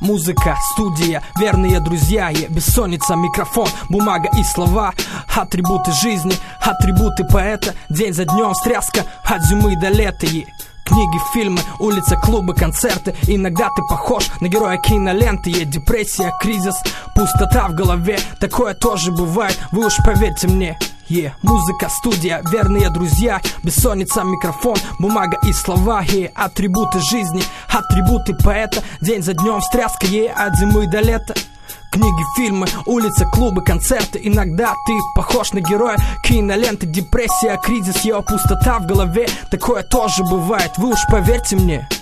Музыка, студия, верные друзья, бессонница, микрофон, бумага и слова. Атрибуты жизни, атрибуты поэта. День за днем стряска от зимы до лета. Книги, фильмы, улица, клубы, концерты. Иногда ты похож на героя киноленты. Депрессия, кризис, пустота в голове. Такое тоже бывает, вы уж поверьте мне. Музыка, студия, верные друзья, бессонница, микрофон, бумага и слова. Атрибуты жизни, атрибуты поэта. День за днем встряска, от зимы до лета. Книги, фильмы, улица, клубы, концерты. Иногда ты похож на героя киноленты. Депрессия, кризис, пустота в голове. Такое тоже бывает, вы уж поверьте мне.